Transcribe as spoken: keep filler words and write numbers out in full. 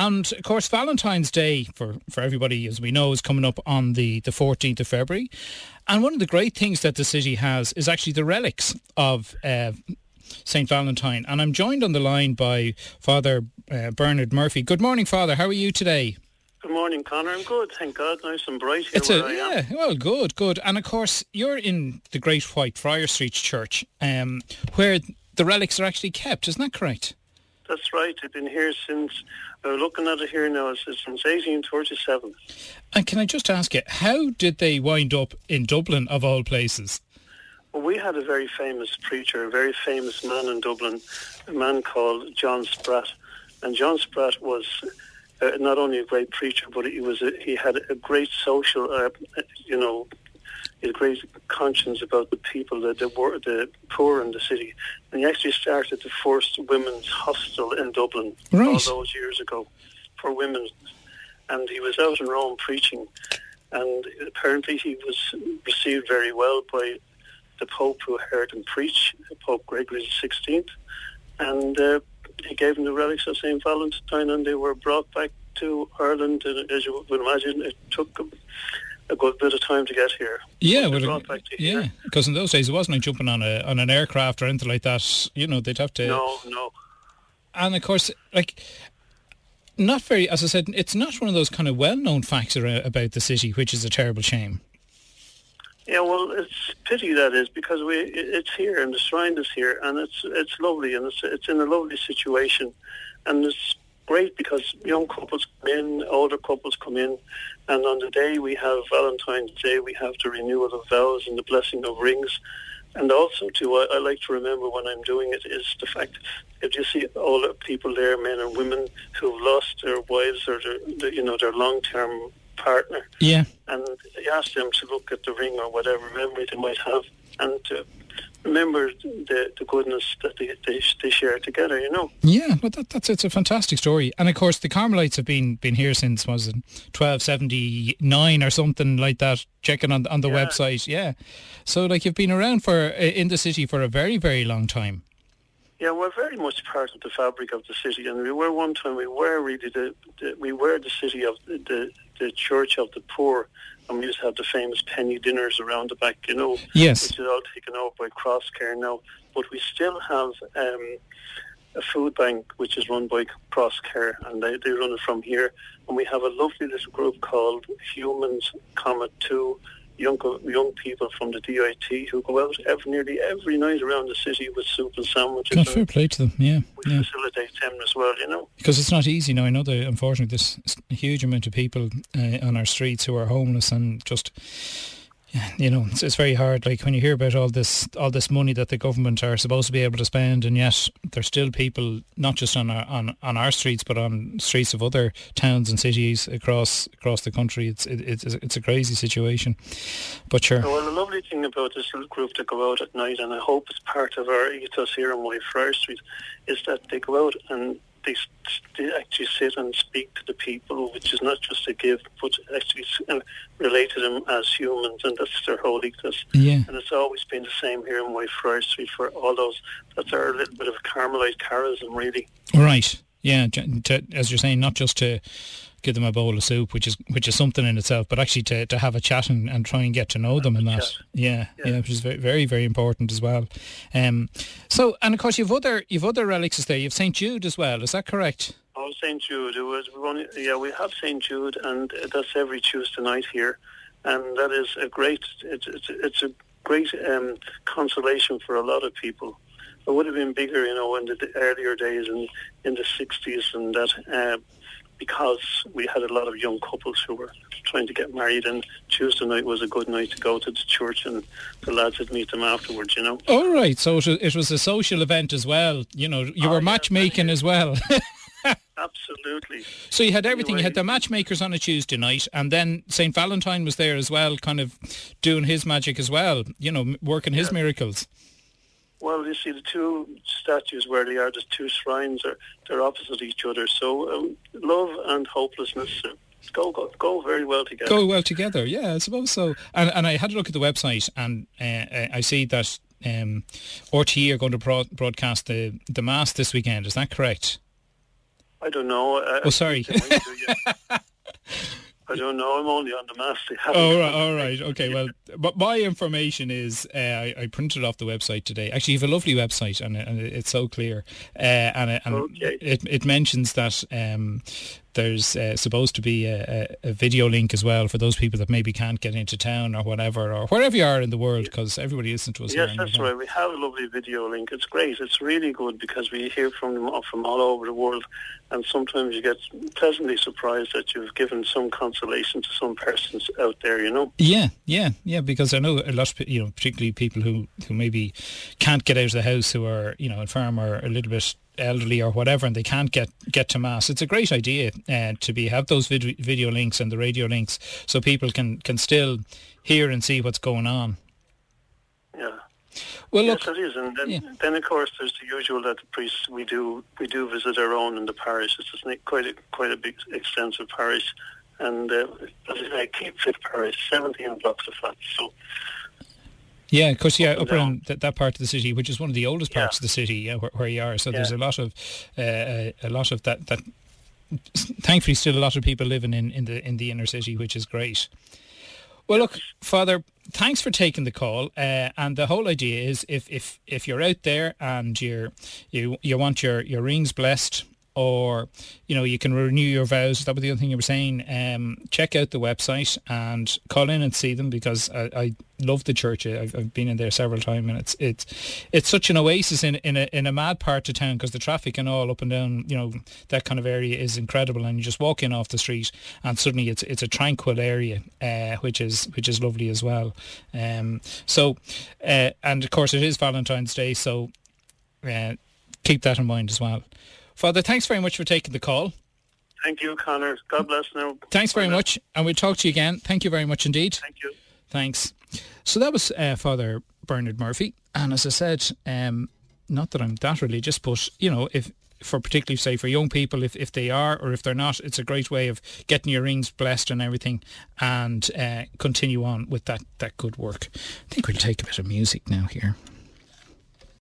and of course Valentine's Day for, for everybody, as we know, is coming up on the, the fourteenth of February. And one of the great things that the city has is actually the relics of uh, Saint Valentine. And I'm joined on the line by Father uh, Bernard Murphy. Good morning, Father. How are you today? Good morning, Conor. I'm good, thank God. Nice and bright here It's where a, I yeah, am. well, good, good. And of course, you're in the Great White Friar Street Church, um, where the relics are actually kept. Isn't that correct? That's right. I've been here since, we're looking at it here now, it's since eighteen thirty-seven. And can I just ask you, how did they wind up in Dublin, of all places? Well, we had a very famous preacher, a very famous man in Dublin, a man called John Spratt. And John Spratt was uh, not only a great preacher, but he was a, he had a great social, uh, you know, he had a great conscience about the people, the, the, the poor in the city. And he actually started the first women's hostel in Dublin Right. all those years ago for women. And he was out in Rome preaching. And apparently he was received very well by the Pope who heard him preach, Pope Gregory the sixteenth. And uh, he gave him the relics of Saint Valentine, and they were brought back to Ireland. And as you would imagine, it took a, a good bit of time to get here. Yeah, But they well, brought back to yeah, here. because in those days it wasn't like jumping on a on an aircraft or anything like that. You know, they'd have to. No, no. And of course, like, not very, as I said, it's not one of those kind of well-known facts ar- about the city, which is a terrible shame. Yeah, well, it's a pity that is, because we it's here and the shrine is here, and it's it's lovely, and it's it's in a lovely situation, and it's great because young couples come in, older couples come in, and on the day we have Valentine's Day, we have the renewal of vows and the blessing of rings. And also, too, I, I like to remember when I'm doing it is the fact if you see all the people there, men and women who've lost their wives or their, their you know their long-term partner, Yeah. and you ask them to look at the ring or whatever memory they might have, and to remember the, the goodness that they, they they share together, you know. Yeah, well, that, that's it's a fantastic story. And of course, the Carmelites have been been here since, was it twelve seventy-nine or something like that, checking on, on the Yeah. website. Yeah. So, like, you've been around for in the city for a very, very long time. Yeah, we're very much part of the fabric of the city, and we were one time. We were really the, the we were the city of the, the the church of the poor, and we used to have the famous penny dinners around the back, you know. Yes. Which is all taken over by Crosscare now, but we still have um, a food bank which is run by Crosscare, and they, they run it from here. And we have a lovely little group called Humans, comma two. Young young people from the D I T who go out every, nearly every night around the city with soup and sandwiches. God, fair play to them, yeah. We yeah. facilitate them as well, you know. Because it's not easy now. I know that, unfortunately, there's a huge amount of people uh, on our streets who are homeless, and just, yeah, you know, it's, it's very hard. Like, when you hear about all this all this money that the government are supposed to be able to spend, and yet there's still people, not just on our on, on our streets, but on streets of other towns and cities across across the country. It's it, it's it's a crazy situation. But sure. Well, the lovely thing about this little group that go out at night, and I hope it's part of our ethos here on White Friar Street, is that they go out and they, they actually sit and speak to the people, which is not just a gift, but actually relate to them as humans, and that's their whole ethos. Yeah. And it's always been the same here in White Friar Street for all those. That's our little bit of Carmelite charism, really. Right. Yeah. To, as you're saying, not just to give them a bowl of soup, which is which is something in itself, but actually to, to have a chat and, and try and get to know them and that. Yeah, yeah, yeah, which is very, very, very important as well. Um, so, and of course, you've other you've other relics there. You've Saint Jude as well. Is that correct? Oh, Saint Jude. It was, we only, yeah, we have Saint Jude, and that's every Tuesday night here, and that is a great. It's it's, it's a great um, consolation for a lot of people. It would have been bigger, you know, in the, the earlier days in in the sixties, and that. Uh, because we had a lot of young couples who were trying to get married, and Tuesday night was a good night to go to the church, and the lads would meet them afterwards, you know. All right, so it was a social event as well. You know, you oh, were yeah, matchmaking as well. Absolutely. So you had everything. Anyway, you had the matchmakers on a Tuesday night, and then Saint Valentine was there as well, kind of doing his magic as well, you know, working his yeah. miracles. Well, you see, the two statues where they are, the two shrines, are they're opposite each other. So um, love and hopelessness uh, go, go go very well together. Go well together, yeah, I suppose so. And and I had a look at the website, and uh, I see that um, R T E are going to pro- broadcast the, the Mass this weekend. Is that correct? I don't know. Uh, Oh, sorry. I don't know. I'm only on the mass. Oh, right, all right. Okay. Well, but my information is uh, I, I printed off the website today. Actually, you have a lovely website, and, and it's so clear. Uh, and it, and okay. it it mentions that um, there's uh, supposed to be a, a, a video link as well for those people that maybe can't get into town or whatever, or wherever you are in the world, because everybody listens to us. Yes, here that's right. We have a lovely video link. It's great. It's really good because we hear from from all over the world, and sometimes you get pleasantly surprised that you've given some consolation to some persons out there, you know. Yeah, yeah, yeah. Because I know a lot of, you know, particularly people who, who maybe can't get out of the house, who are, you know, infirm or a little bit elderly or whatever, and they can't get, get to mass. It's a great idea uh, to be have those vid- video links and the radio links, so people can, can still hear and see what's going on. Yeah. Well, yes, look, it is, and then, yeah. then of course there's the usual that the priests we do we do visit our own in the parish. It's a, quite a quite a big extensive parish, and uh, as I say, Keep Fit parish, seventeen blocks of flats. So. Yeah, because yeah, up up around that, that part of the city, which is one of the oldest parts yeah. of the city, yeah, where, where you are. So yeah. there's a lot of uh, a, a lot of that. That thankfully, still a lot of people living in, in the in the inner city, which is great. Well, look, Father, thanks for taking the call. Uh, and the whole idea is, if, if, if you're out there and you're you you want your, your rings blessed, or you know you can renew your vows. That was the other thing you were saying. Um, check out the website and call in and see them, because I, I love the church. I've, I've been in there several times, and it's it's it's such an oasis in in a in a mad part of town, because the traffic and all up and down, you know, that kind of area is incredible. And you just walk in off the street, and suddenly it's it's a tranquil area, uh, which is which is lovely as well. Um, so, uh, and of course it is Valentine's Day, so uh, keep that in mind as well. Father, thanks very much for taking the call. Thank you, Connor. God bless now. Thanks very much, and we'll talk to you again. Thank you very much indeed. Thank you. Thanks. So that was uh, Father Bernard Murphy, and as I said, um, not that I'm that religious, but you know, if for particularly say for young people, if, if they are or if they're not, it's a great way of getting your rings blessed and everything, and uh, continue on with that, that good work. I think we'll take a bit of music now here.